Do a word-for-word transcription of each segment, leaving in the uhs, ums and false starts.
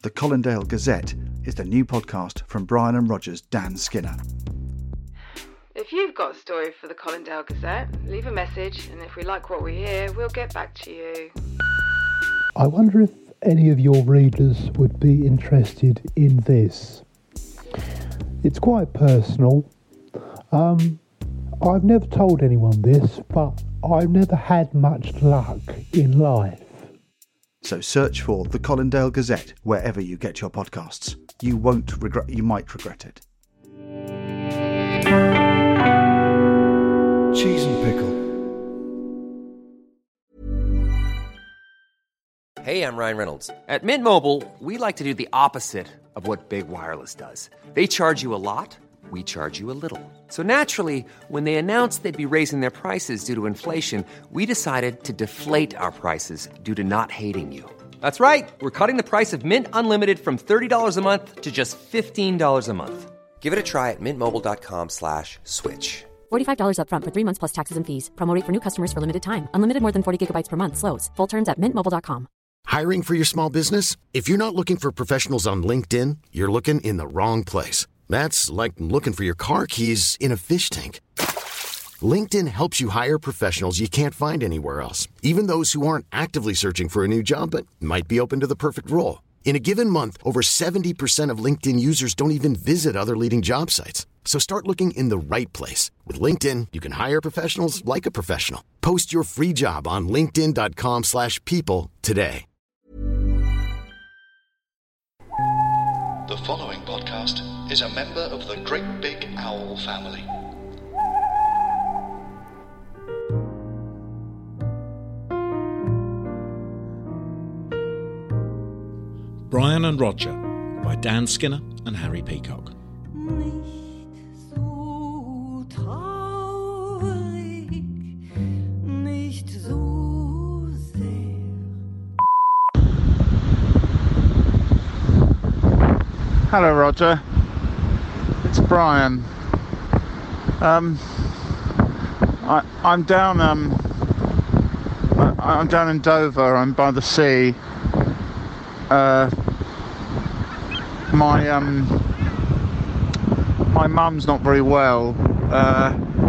The Colindale Gazette is the new podcast from Brian and Roger's Dan Skinner. If you've got a story for the Colindale Gazette, leave a message, and if we like what we hear, we'll get back to you. I wonder if any of your readers would be interested in this. It's quite personal. Um, I've never told anyone this, but I've never had much luck in life. So search for The Colindale Gazette wherever you get your podcasts. You won't regret, you might regret it. Cheese and pickle. Hey, I'm Ryan Reynolds. At Mint Mobile, we like to do the opposite of what Big Wireless does. They charge you a lot, we charge you a little. So naturally, when they announced they'd be raising their prices due to inflation, we decided to deflate our prices due to not hating you. That's right. We're cutting the price of Mint Unlimited from thirty dollars a month to just fifteen dollars a month. Give it a try at mintmobile.com slash switch. forty-five dollars up front for three months plus taxes and fees. Promo rate for new customers for limited time. Unlimited more than forty gigabytes per month slows. Full terms at mint mobile dot com. Hiring for your small business? If you're not looking for professionals on LinkedIn, you're looking in the wrong place. That's like looking for your car keys in a fish tank. LinkedIn helps you hire professionals you can't find anywhere else, even those who aren't actively searching for a new job but might be open to the perfect role. In a given month, over seventy percent of LinkedIn users don't even visit other leading job sites. So start looking in the right place. With LinkedIn, you can hire professionals like a professional. Post your free job on linkedin.com slash people today. The following podcast is a member of the Great Big Owl family. Brian and Roger by Dan Skinner and Harry Peacock. Hello, Roger. It's Brian. Um, I, I'm down. Um, I, I'm down in Dover. I'm by the sea. Uh, my um, my mum's not very well, uh,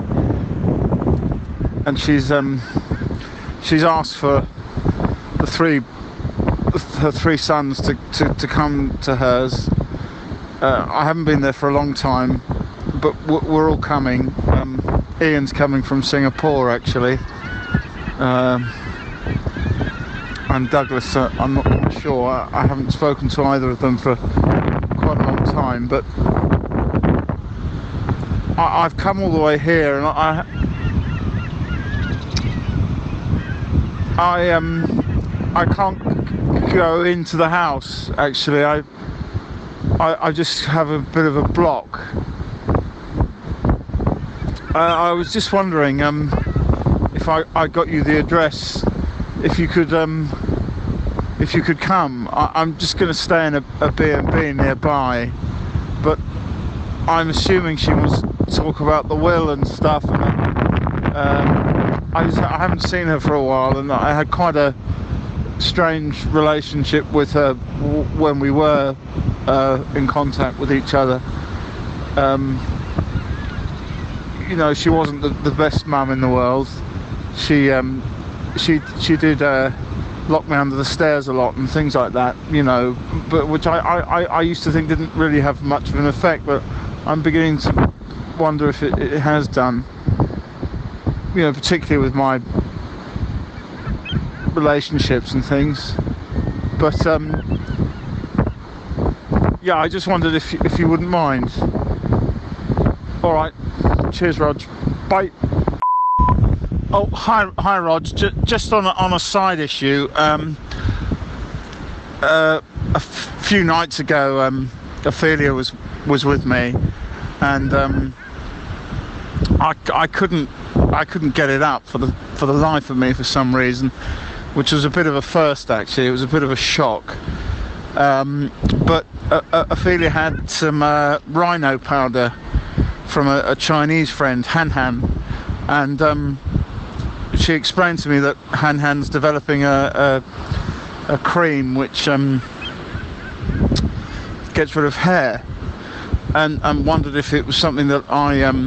and she's um, she's asked for the three her three sons to, to, to come to hers. Uh, I haven't been there for a long time, but we're all coming. Um, Ian's coming from Singapore, actually. Um, and Douglas, uh, I'm not quite sure. I, I haven't spoken to either of them for quite a long time, but I, I've come all the way here, and I, I um, I can't go into the house. Actually, I. I, I just have a bit of a block. Uh, I was just wondering um, if I, I got you the address, if you could um, if you could come. I, I'm just going to stay in a, a B and B nearby, but I'm assuming she wants to talk about the will and stuff. And um, I, just, I haven't seen her for a while, and I had quite a strange relationship with her w- when we were uh, in contact with each other. Um, you know, she wasn't the, the best mum in the world. She um, she she did uh, lock me under the stairs a lot and things like that. You know, but which I, I, I used to think didn't really have much of an effect, but I'm beginning to wonder if it, it has done. You know, particularly with my relationships and things. But um, yeah, I just wondered if if you wouldn't mind. All right. Cheers, Rog. Bye. Oh, hi, hi, Rog. J- just on a, on a side issue. Um, uh, a f- few nights ago, um, Ophelia was was with me, and um, I, I couldn't I couldn't get it up for the for the life of me for some reason, which was a bit of a first. Actually, it was a bit of a shock. Um, but uh, uh, Ophelia had some uh, rhino powder from a, a Chinese friend, Han Han, and um, she explained to me that Han Han's developing a, a, a cream which um, gets rid of hair, and, and wondered if it was something that I um,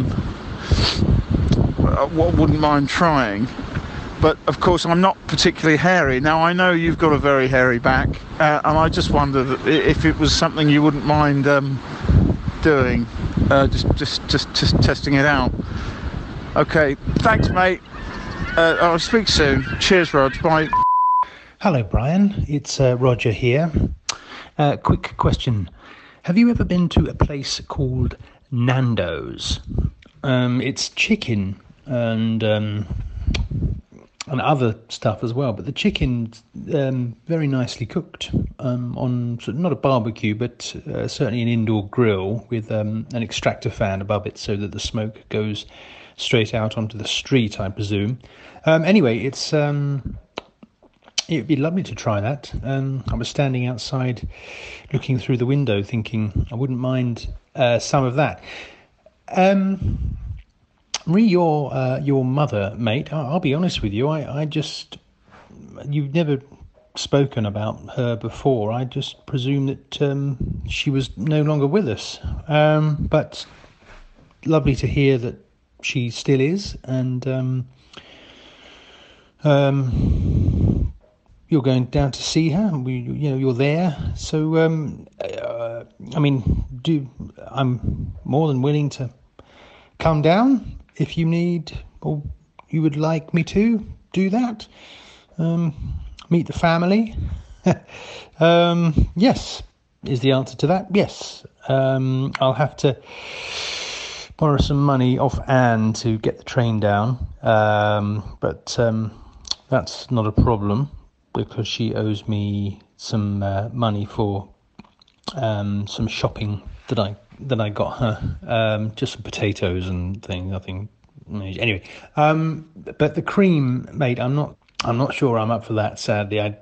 wouldn't mind trying. But of course, I'm not particularly hairy. Now, I know you've got a very hairy back, uh, and I just wondered if it was something you wouldn't mind um, doing, uh, just, just, just, just testing it out. Okay, thanks, mate. Uh, I'll speak soon. Cheers, Rog. Bye. Hello, Brian. It's uh, Roger here. Uh, quick question. Have you ever been to a place called Nando's? Um, it's chicken and um, and other stuff as well, but the chicken's um, very nicely cooked um, on sort of not a barbecue, but uh, certainly an indoor grill with um, an extractor fan above it so that the smoke goes straight out onto the street, I presume. Um, anyway, it's um, it'd be lovely to try that. Um, I was standing outside looking through the window thinking I wouldn't mind uh, some of that. Um, re your uh, your mother, mate, I'll, I'll be honest with you, I, I just, you've never spoken about her before. I just presume that um, she was no longer with us. Um, but lovely to hear that she still is, and um, um, you're going down to see her. We, you know, you're there. So, um, uh, I mean, do I'm more than willing to come down if you need or you would like me to do that. Um, meet the family. um, yes, is the answer to that. Yes, um, I'll have to borrow some money off Anne to get the train down, um, but um, that's not a problem because she owes me some uh, money for um, some shopping that I that I got her, um, just some potatoes and things. Nothing. Anyway, um, but the cream, mate, I'm not. I'm not sure I'm up for that. Sadly, I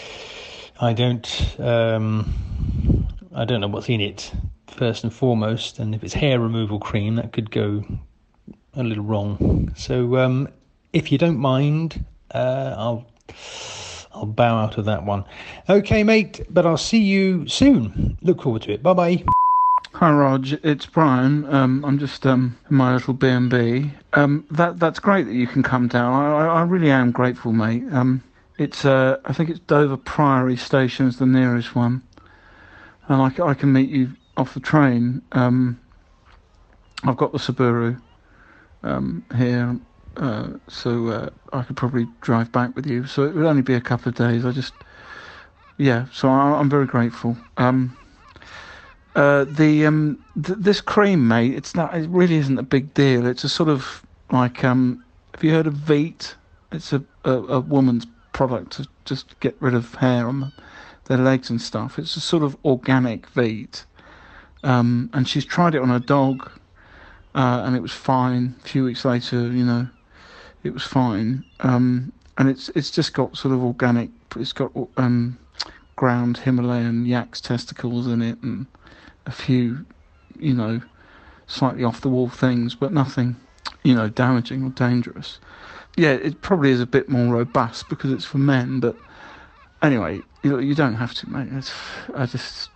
I don't. Um, I don't know what's in it. First and foremost, and if it's hair removal cream, that could go a little wrong. So, um, if you don't mind, uh, I'll I'll bow out of that one. Okay, mate, but I'll see you soon. Look forward to it. Bye bye. Hi, Rog. It's Brian. Um, I'm just um, in my little B and B. Um, that that's great that you can come down. I, I really am grateful, mate. Um, it's uh, I think it's Dover Priory Station is the nearest one, and I, I can meet you off the train. um, I've got the Subaru um, here, uh, so uh, I could probably drive back with you. So it would only be a couple of days. I just, yeah. So I, I'm very grateful. Um, uh, the um, th- this cream, mate. It's not. It really isn't a big deal. It's a sort of like. Um, have you heard of Veet? It's a, a a woman's product to just get rid of hair on their legs and stuff. It's a sort of organic Veet. Um, and she's tried it on her dog, uh, and it was fine. A few weeks later, you know, it was fine. Um, and it's it's just got sort of organic. It's got um, ground Himalayan yak's testicles in it, and a few, you know, slightly off the wall things, but nothing, you know, damaging or dangerous. Yeah, it probably is a bit more robust because it's for men. But anyway, you you don't have to, mate. It's, I just.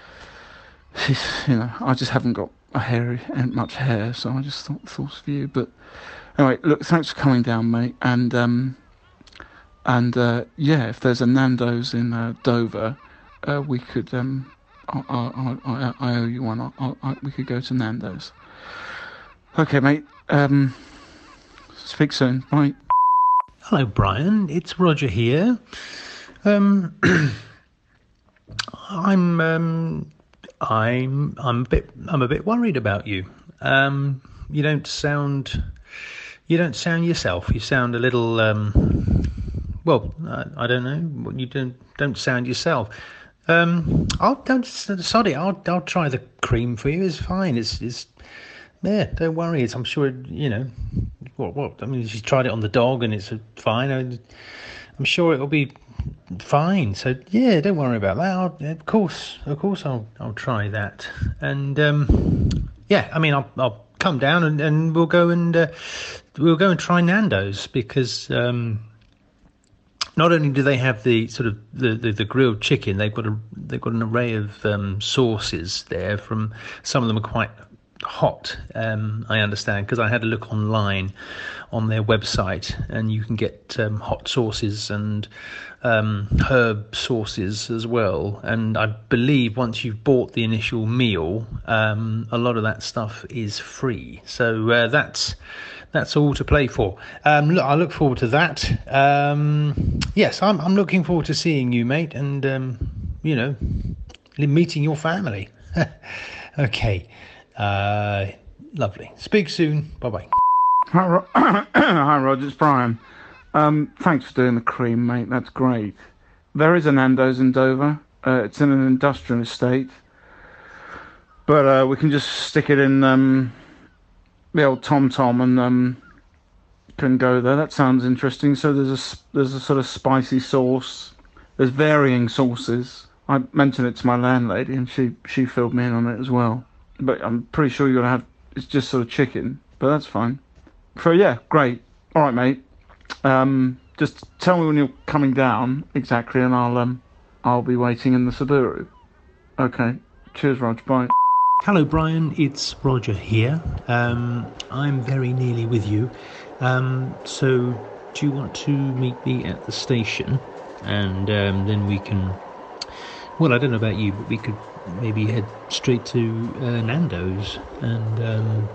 You know, I just haven't got a hairy and much hair, so I just thought thoughts of you. But anyway, look, thanks for coming down, mate. And um, and uh, yeah, if there's a Nando's in uh, Dover, uh, we could. Um, I, I, I, I owe you one. I, I, we could go to Nando's. Okay, mate. Um, speak soon. Bye. Hello, Brian. It's Roger here. Um, I'm. Um, I'm I'm a bit I'm a bit worried about you. Um, you don't sound you don't sound yourself. You sound a little um, well. I, I don't know. You don't don't sound yourself. Um, I'll don't sorry. I'll I'll try the cream for you. It's fine. It's it's yeah. Don't worry. It's I'm sure you know what what. I mean, she's tried it on the dog and it's fine. I, I'm sure it'll be fine. So yeah, don't worry about that. I'll, of course, of course, I'll I'll try that. And um, yeah, I mean, I'll I'll come down and, and we'll go and uh, we'll go and try Nando's because um, not only do they have the sort of the, the, the grilled chicken, they've got a they've got an array of um, sauces there. From some of them are quite hot, um, I understand, because I had a look online on their website, and you can get um, hot sauces and um, herb sauces as well. And I believe once you've bought the initial meal, um, a lot of that stuff is free. So uh, that's that's all to play for. Um, look, I look forward to that. Um, yes, I'm I'm looking forward to seeing you, mate, and um, you know, meeting your family. Okay. Uh, lovely. Speak soon. Bye bye. Hi, Ro- Hi, Roger. It's Brian. Um, thanks for doing the cream, mate. That's great. There is a Nando's in Dover. Uh, it's in an industrial estate, but uh, we can just stick it in um, the old Tom Tom and um, can go there. That sounds interesting. So there's a there's a sort of spicy sauce. There's varying sauces. I mentioned it to my landlady, and she she filled me in on it as well. But I'm pretty sure you're going to have, it's just sort of chicken, but that's fine. So yeah, great. All right, mate. Um, just tell me when you're coming down exactly, and I'll um, I'll be waiting in the Subaru. Okay. Cheers, Roger. Bye. Hello, Brian. It's Roger here. Um, I'm very nearly with you. Um, so do you want to meet me at the station? And um, then we can, well, I don't know about you, but we could maybe head straight to uh, Nando's and um,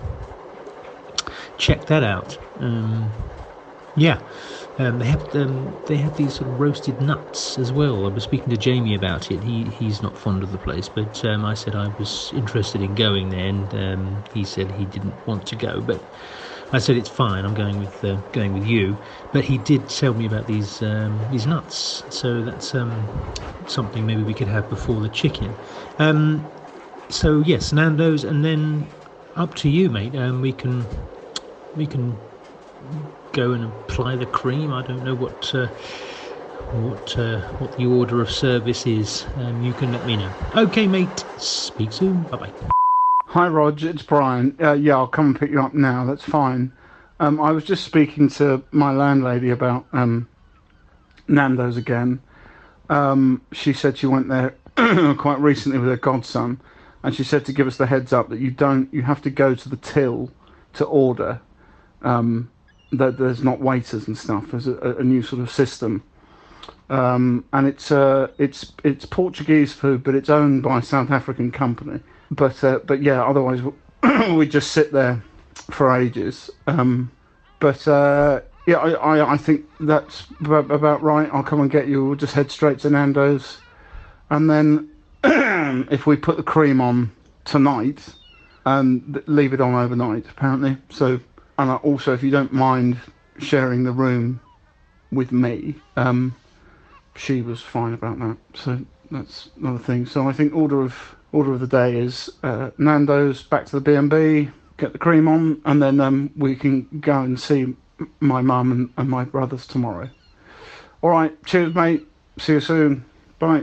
check that out. Um, yeah, um, they have um, they have these sort of roasted nuts as well. I was speaking to Jamie about it. He he's not fond of the place, but um, I said I was interested in going there, and um, he said he didn't want to go, but I said it's fine. I'm going with uh, going with you. But he did tell me about these um, these nuts, so that's um, something maybe we could have before the chicken. Um, so yes, Nando's, and then up to you, mate. Um, we can we can go and apply the cream. I don't know what uh, what uh, what the order of service is. Um, you can let me know. Okay, mate. Speak soon. Bye bye. Hi, Rog, it's Brian. Uh, yeah, I'll come and pick you up now. That's fine. Um, I was just speaking to my landlady about um, Nando's again. Um, she said she went there quite recently with her godson, and she said to give us the heads up that you don't, you have to go to the till to order. Um, that there's not waiters and stuff. There's a, a new sort of system, um, and it's uh, it's it's Portuguese food, but it's owned by a South African company. But uh, but yeah, otherwise we just sit there for ages. Um, but uh, yeah, I, I, I think that's about right. I'll come and get you. We'll just head straight to Nando's, and then if we put the cream on tonight and leave it on overnight, apparently. So, and also if you don't mind sharing the room with me, um, she was fine about that. So that's another thing. So I think order of order of the day is uh, Nando's, back to the B and B, get the cream on, and then um, we can go and see my mum and, and my brothers tomorrow. All right, cheers, mate. See you soon. Bye.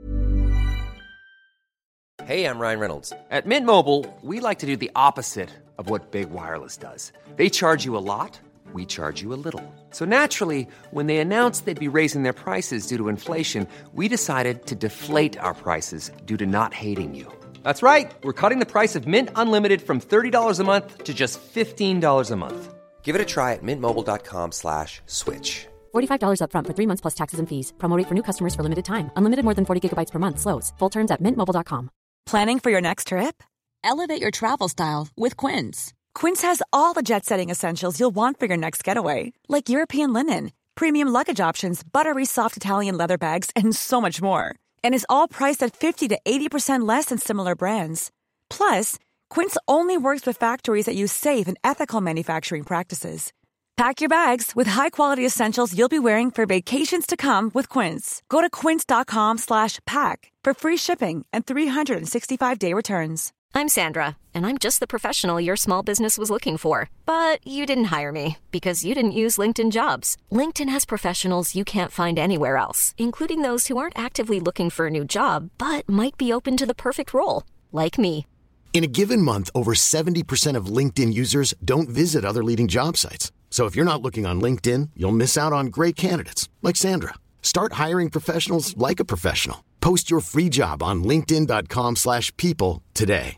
Hey, I'm Ryan Reynolds. At Mint Mobile, we like to do the opposite of what Big Wireless does. They charge you a lot, we charge you a little. So naturally, when they announced they'd be raising their prices due to inflation, we decided to deflate our prices due to not hating you. That's right. We're cutting the price of Mint Unlimited from thirty dollars a month to just fifteen dollars a month. Give it a try at mintmobile.com slash switch. forty-five dollars up front for three months plus taxes and fees. Promo rate for new customers for limited time. Unlimited more than forty gigabytes per month. Slows full terms at mint mobile dot com. Planning for your next trip? Elevate your travel style with Quince. Quince has all the jet-setting essentials you'll want for your next getaway, like European linen, premium luggage options, buttery soft Italian leather bags, and so much more. And is all priced at fifty to eighty percent less than similar brands. Plus, Quince only works with factories that use safe and ethical manufacturing practices. Pack your bags with high-quality essentials you'll be wearing for vacations to come with Quince. Go to quince.com slash pack for free shipping and three sixty-five day returns. I'm Sandra, and I'm just the professional your small business was looking for. But you didn't hire me because you didn't use LinkedIn Jobs. LinkedIn has professionals you can't find anywhere else, including those who aren't actively looking for a new job, but might be open to the perfect role, like me. In a given month, over seventy percent of LinkedIn users don't visit other leading job sites. So if you're not looking on LinkedIn, you'll miss out on great candidates like Sandra. Start hiring professionals like a professional. Post your free job on linkedin.com slash people today.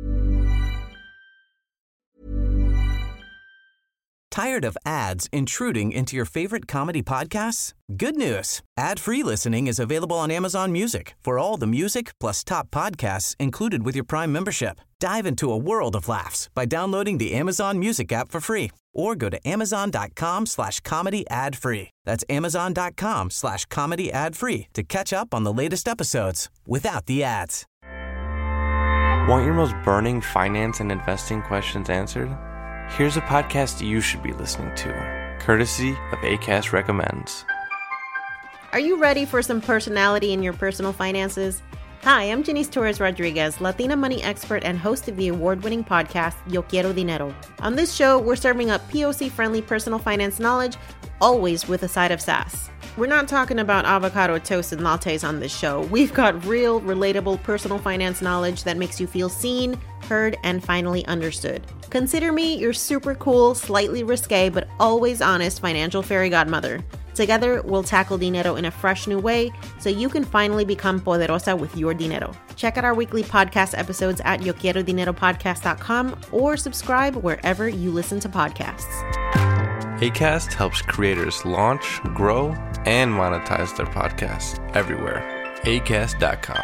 Tired of ads intruding into your favorite comedy podcasts? Good news. Ad-free listening is available on Amazon Music for all the music plus top podcasts included with your Prime membership. Dive into a world of laughs by downloading the Amazon Music app for free or go to amazon.com slash comedy ad free. That's amazon.com slash comedy ad free to catch up on the latest episodes without the ads. Want your most burning finance and investing questions answered? Here's a podcast you should be listening to, courtesy of Acast Recommends. Are you ready for some personality in your personal finances? Hi, I'm Janice Torres Rodriguez, Latina money expert and host of the award-winning podcast, Yo Quiero Dinero. On this show, we're serving up P O C-friendly personal finance knowledge, always with a side of sass. We're not talking about avocado toast and lattes on this show. We've got real, relatable personal finance knowledge that makes you feel seen, heard, and finally understood. Consider me your super cool, slightly risque, but always honest financial fairy godmother. Together, we'll tackle dinero in a fresh new way so you can finally become poderosa with your dinero. Check out our weekly podcast episodes at yo quiero dinero podcast dot com or subscribe wherever you listen to podcasts. Acast helps creators launch, grow, and monetize their podcasts everywhere. acast dot com.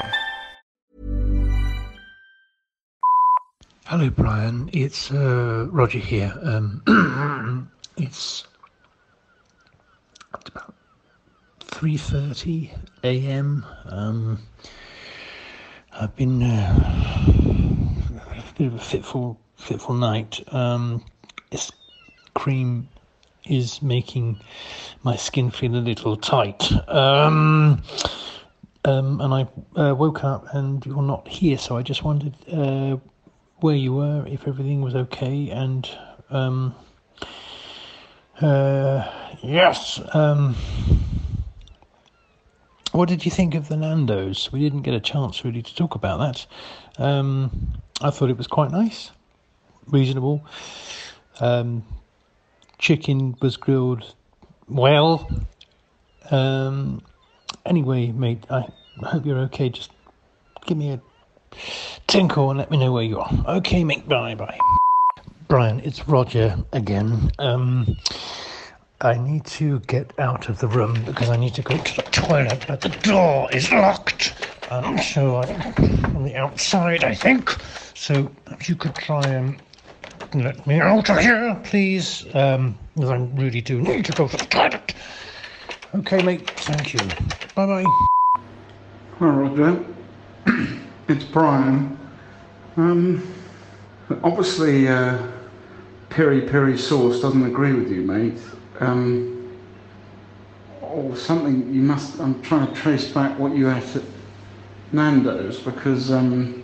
Hello, Brian. It's uh, Roger here. Um, it's, it's about three thirty a.m. Um, I've been uh, a bit of a fitful, fitful night. Um, this cream is making my skin feel a little tight. Um, um, and I uh, woke up and you're not here, so I just wondered uh, where you were, if everything was okay, and um, uh, yes, um, what did you think of the Nando's? We didn't get a chance really to talk about that. Um, I thought it was quite nice, reasonable. Um, chicken was grilled well. Um, anyway, mate, I hope you're okay. Just give me a tinkle and let me know where you are. Okay, mate, bye bye. Brian, it's Roger again. Um, I need to get out of the room because I need to go to the toilet, but the door is locked. Um, so I'm on the outside, I think. So if you could try and let me out of here, please, um, because I really do need to go to the toilet. Okay, mate, thank you. Bye-bye. Hi, Roger. It's Brian. Um, obviously, uh, Piri Piri sauce doesn't agree with you, mate. Um, or something you must, I'm trying to trace back what you ate at Nando's, because um,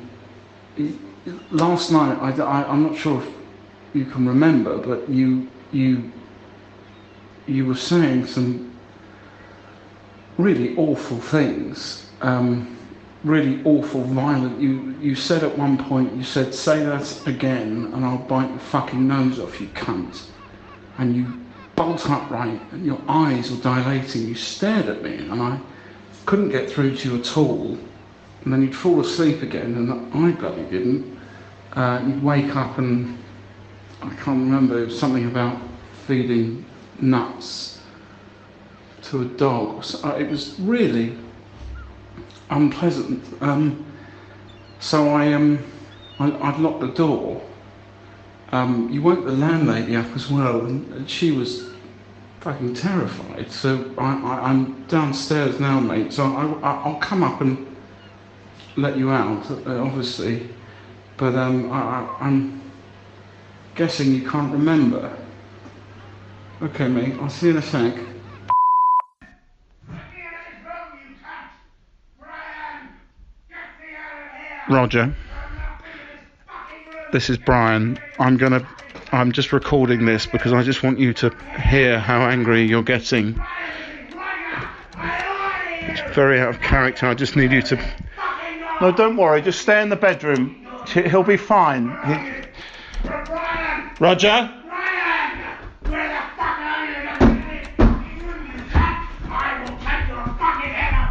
last night, I, I, I'm not sure if you can remember, but you you you were saying some really awful things, um, really awful, violent. You you said at one point, you said, "Say that again, and I'll bite your fucking nose off, you cunt." And you bolt upright, and your eyes were dilating. You stared at me, and I couldn't get through to you at all. And then you'd fall asleep again, and I bloody didn't. Uh, you'd wake up and I can't remember, it was something about feeding nuts to a dog. It was really unpleasant. Um, so I, um, I, I'd locked the door. Um, you woke the landlady up as well, and she was fucking terrified. So I, I, I'm downstairs now, mate, so I, I, I'll come up and let you out, uh, obviously. But um, I, I, I'm guessing you can't remember. Okay, mate, I'll see you in a sec. Roger, this is Brian. I'm gonna, I'm just recording this because I just want you to hear how angry you're getting. It's very out of character. I just need you to... No, don't worry, just stay in the bedroom. He'll be fine. He... Roger? Brian! Where the fuck are you? I will take your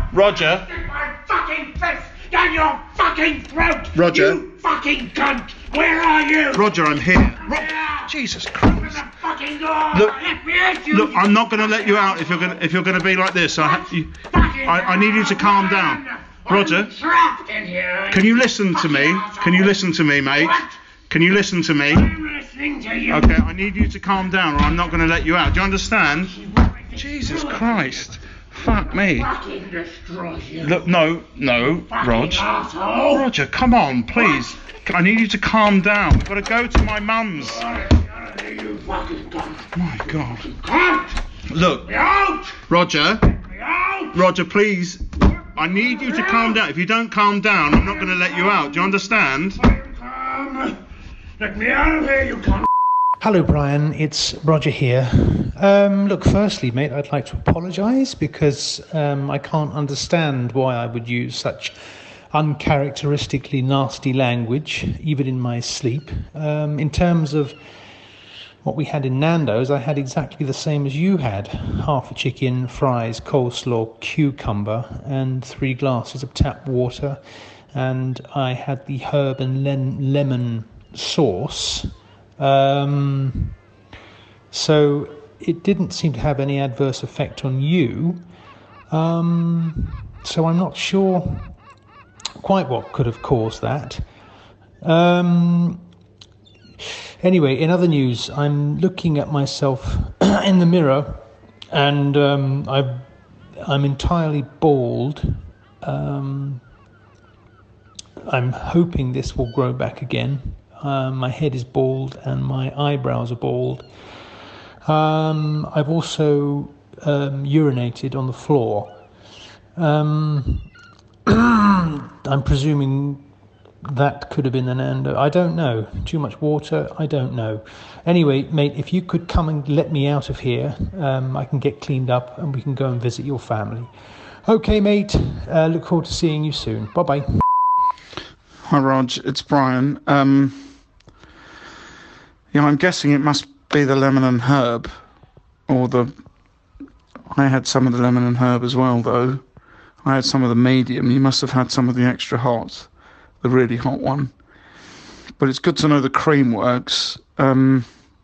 Roger. Stick my fucking fist down your fucking throat. Roger. You fucking cunt. Where are you? Roger, I'm here. Ro- Jesus Christ. Open the fucking door. Look, Let me at you. Look, I'm not going to let you out if you're going to if you're going to be like this. I, ha- you, I I need you to calm down. Roger. Trapped in here. Can you listen to me? Can you listen to me, mate? Can you listen to me? I'm listening to you. Okay, I need you to calm down or I'm not going to let you out. Do you understand? Jesus Christ. Fuck me. Fucking destroy you. Look, no, no, Rog. asshole. Roger, come on, please. I need you to calm down. We've got to go to my mum's. You fucking cunt. My God. Cunt. Look, Get out. Roger. Get out. Roger, please. I need you to calm down. If you don't calm down, I'm not going to let you out. Do you understand? Come. Let me out of here, you cunt. Hello, Brian. It's Roger here. Um, look, firstly, mate, I'd like to apologise because um, I can't understand why I would use such uncharacteristically nasty language, even in my sleep. Um, in terms of what we had in Nando's, I had exactly the same as you had. Half a chicken, fries, coleslaw, cucumber, and three glasses of tap water. And I had the herb and len- lemon sauce. Um, so it didn't seem to have any adverse effect on you. Um, so I'm not sure quite what could have caused that. Um, anyway, in other news, I'm looking at myself in the mirror and um, I've, I'm entirely bald. Um, I'm hoping this will grow back again. Um, my head is bald and my eyebrows are bald. Um, I've also um, urinated on the floor. Um, I'm presuming that could have been the Nando. I don't know. Too much water? I don't know. Anyway, mate, if you could come and let me out of here, um, I can get cleaned up and we can go and visit your family. Okay, mate. Uh, look forward to seeing you soon. Bye-bye. Hi, Rog. It's Brian. Um, yeah, I'm guessing it must be the lemon and herb, or the. I had some of the lemon and herb as well, though. I had some of the medium. You must have had some of the extra hot, the really hot one. But it's good to know the cream works. Um,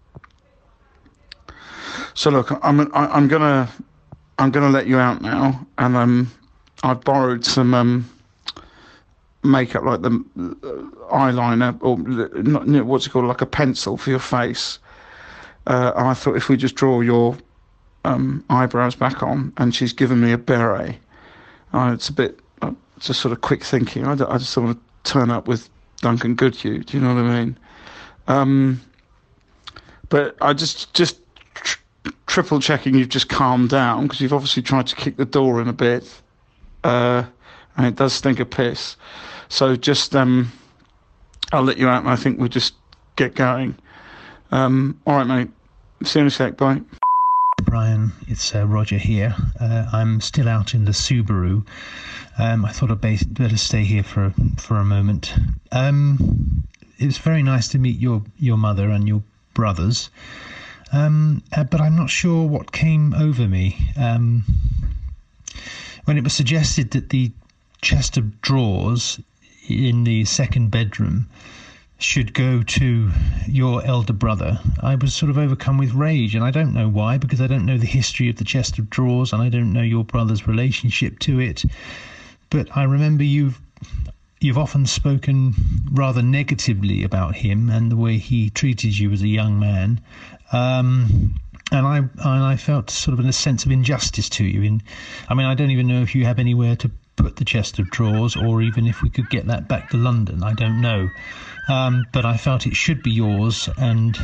so look, I'm I, I'm gonna I'm gonna let you out now, and um, I've borrowed some um. makeup, like the uh, eyeliner, or not, you know, what's it called, like a pencil for your face. Uh, and I thought if we just draw your um, eyebrows back on, and she's given me a beret. Uh, it's a bit, uh, just sort of quick thinking. I, I just want to turn up with Duncan Goodhue. Do you know what I mean? Um, but I just just tr- triple checking you've just calmed down, because you've obviously tried to kick the door in a bit, uh, and it does stink of piss. So just, um, I'll let you out, and I think we'll just get going. Um, all right, mate. See you in a sec. Bye. Brian, it's uh, Roger here. Uh, I'm still out in the Subaru. Um, I thought I'd better stay here for for a moment. Um, it was very nice to meet your, your mother and your brothers, um, uh, but I'm not sure what came over me. Um, when it was suggested that the chest of drawers in the second bedroom should go to your elder brother, I was sort of overcome with rage, and I don't know why, because I don't know the history of the chest of drawers and I don't know your brother's relationship to it. But I remember you've you've often spoken rather negatively about him and the way he treated you as a young man, um, and I and I felt sort of a sense of injustice to you. In, I mean, I don't even know if you have anywhere to put the chest of drawers, or even if we could get that back to London. I don't know. Um, but I felt it should be yours, and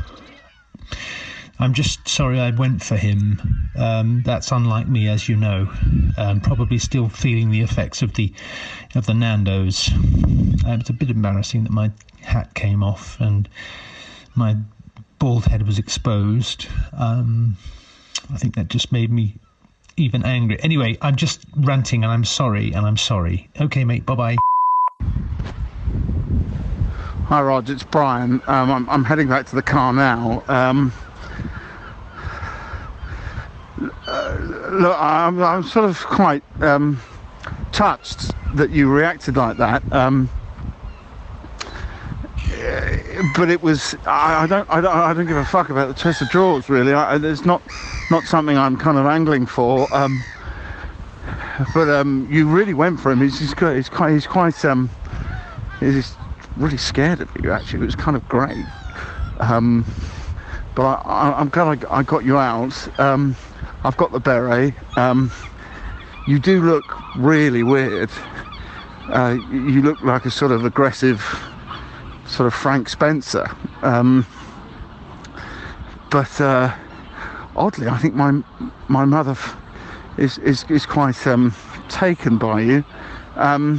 I'm just sorry I went for him. Um, that's unlike me, as you know. Um, probably still feeling the effects of the of the Nando's. Uh, it's a bit embarrassing that my hat came off and my bald head was exposed. Um, I think that just made me even angry. Anyway, I'm just ranting, and I'm sorry, and I'm sorry. Okay, mate, bye-bye. Hi, Rog, it's Brian. Um, I'm, I'm heading back to the car now. Um, uh, look, I'm, I'm sort of quite um, touched that you reacted like that. Um, but it was I, I don't I don't I don't give a fuck about the chest of drawers really. I, it's not not something I'm kind of angling for. Um, but um, you really went for him. He's he's quite he's quite he's quite um he's really scared of you. Actually, it was kind of great. Um, but I, I, I'm glad I, I got you out. Um, I've got the beret. Um, you do look really weird. Uh, you look like a sort of aggressive, sort of Frank Spencer. Um, but uh, oddly, I think my my mother f- is is is quite um, taken by you. Um,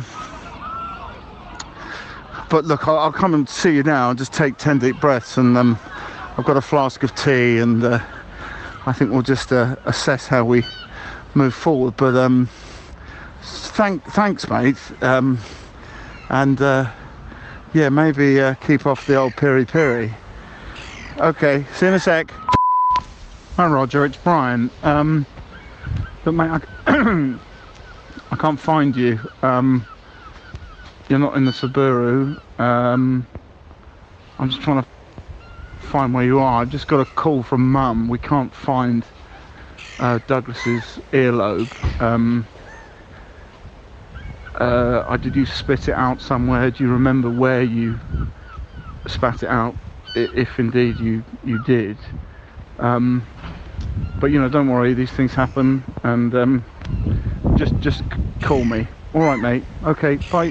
but look, I'll, I'll come and see you now. Just take ten deep breaths, and um, I've got a flask of tea, and uh, I think we'll just uh, assess how we move forward. But um, thank, thanks, mate. Um, and uh, yeah, maybe uh, keep off the old piri piri. Okay, see you in a sec. Hi, Roger. It's Brian. Um, look, mate, I, I can't find you. Um, you're not in the Subaru. Um, I'm just trying to find where you are. I've just got a call from Mum. We can't find uh, Douglas's earlobe. Um, uh, I, did you spit it out somewhere? Do you remember where you spat it out, if indeed you you did? Um, but you know, don't worry. These things happen, and um, just just call me. All right, mate. Okay, bye.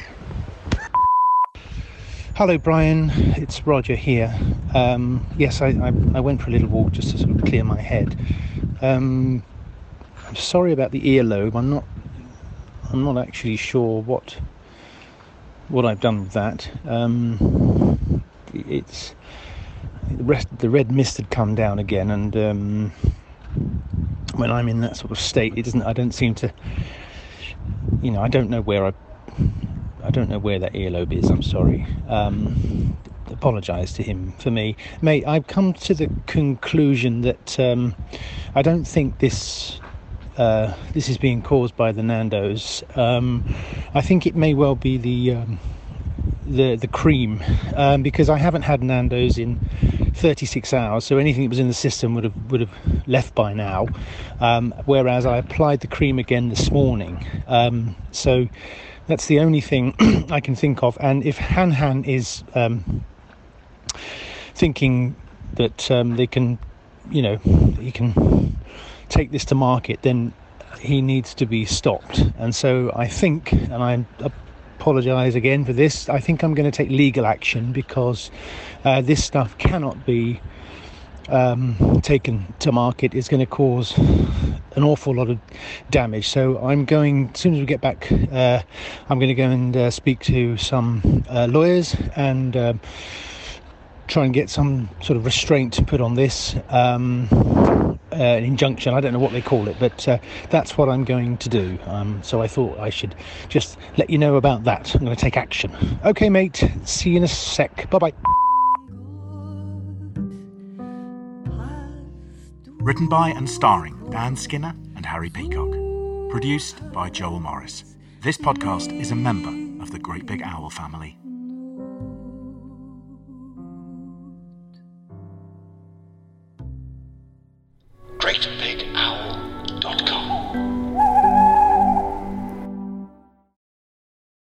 Hello, Brian. It's Roger here. Um, yes, I, I, I went for a little walk just to sort of clear my head. Um, I'm sorry about the earlobe. I'm not. I'm not actually sure what what I've done with that. Um, it's the rest. The red mist had come down again, and um, when I'm in that sort of state, it doesn't. I don't seem to. You know, I don't know where I. I don't know where that earlobe is. I'm sorry. Um, apologise to him for me, mate. I've come to the conclusion that um, I don't think this uh, this is being caused by the Nando's. Um, I think it may well be the um, the the cream, um, because I haven't had Nando's in thirty-six hours, so anything that was in the system would have would have left by now. Um, whereas I applied the cream again this morning, um, so. That's the only thing I can think of. And if Han Han is um, thinking that um, they can, you know, he can take this to market, then he needs to be stopped. And so I think, and I apologise again for this, I think I'm going to take legal action, because uh, this stuff cannot be um, taken to market. It's going to cause an awful lot of damage. So I'm going, as soon as we get back, uh, I'm going to go and uh, speak to some uh, lawyers and uh, try and get some sort of restraint put on this, um, uh, an injunction. I don't know what they call it, but uh, that's what I'm going to do. Um, so I thought I should just let you know about that. I'm going to take action. Okay, mate. See you in a sec. Bye-bye. Written by and starring Dan Skinner and Harry Peacock. Produced by Joel Morris. This podcast is a member of the Great Big Owl family.